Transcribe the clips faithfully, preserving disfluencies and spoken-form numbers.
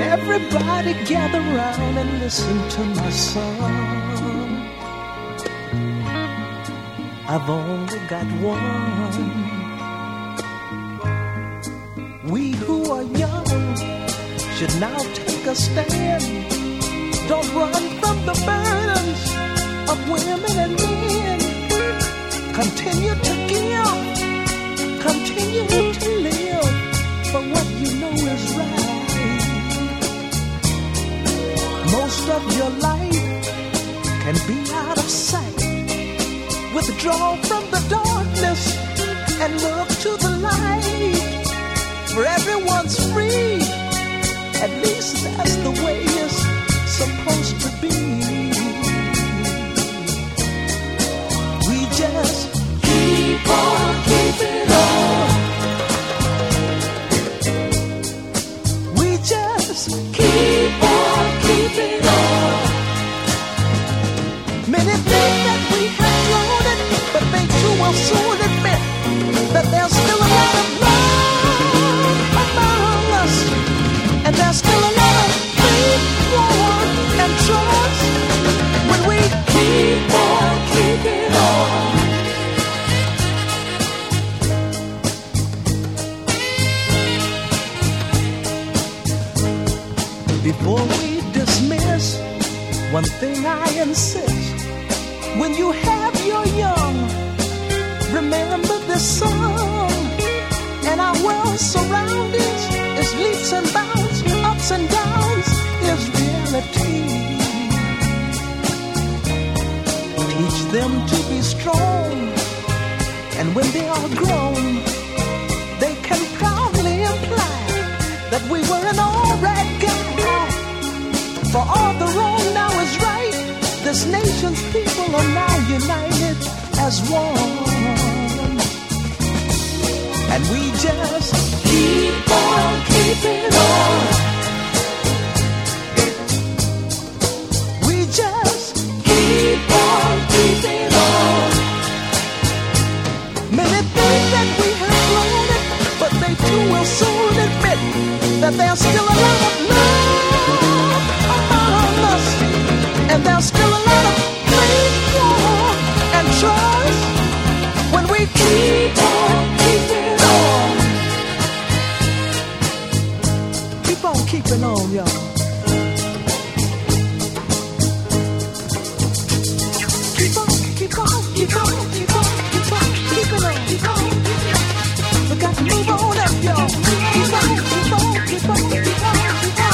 Everybody gather round and listen to my song. I've only got one. We who are young should now take a stand. Don't run from the burdens of women and men. Continue to give, continue to live for what you know is right. Most of your life can be out of sight. Withdraw from the darkness and look to the light. For everyone's free, at least that's the way it's supposed to be. We just keep on keeping on. We just keep on keeping on. Many think that we have blown it, but they too will soon admit that there's still a lot of love among us, and there's still a lot of faith, war, and trust when we keep on keeping on. Before we dismiss, one thing I insist: when you have your young, remember this song. And our world's surroundings is leaps and bounds, ups and downs is reality. Teach them to be strong, and when they are grown, they can proudly imply that we were an alright guy. For all the wrong now is right. This nation's people are now united as one. And we just keep on keeping on. We just keep on keeping on. Many think that we have blown it, but they too will soon admit that there's still a lot of love among us, and there's still a lot of faith, war, and trust when we keep on keeping on. Keep on keeping on, y'all. Keep on, keep on, keep on, keep on, keep on, keeping on, keep on. We got to move on up, y'all. Keep on, keep on, keep on, keep on, keep on.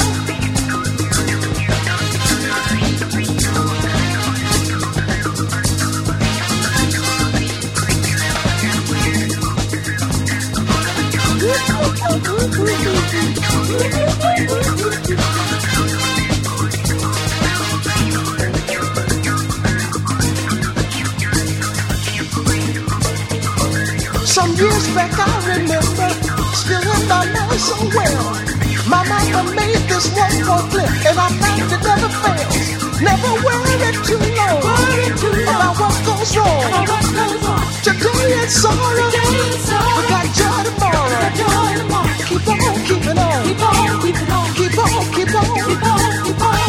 Some years back I remember, still in my mind so well, my mama made this one more clip, and I found it never fails. Never worry too long about what goes wrong. Today it's sorrow, we got joy tomorrow. Keep on keeping on, keep on keeping on, keep on, keep on, keep on, keep on.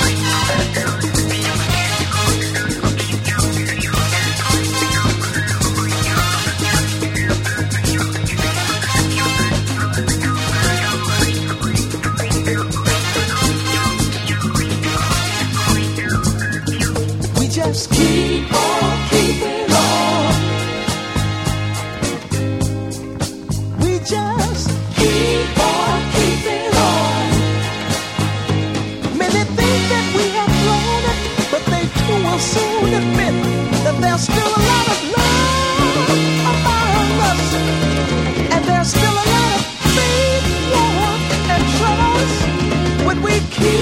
Just keep on keeping on. We just keep on keeping on. Many think that we have blown it, but they too will soon admit that there's still a lot of love among us, and there's still a lot of faith, love, and trust when we keep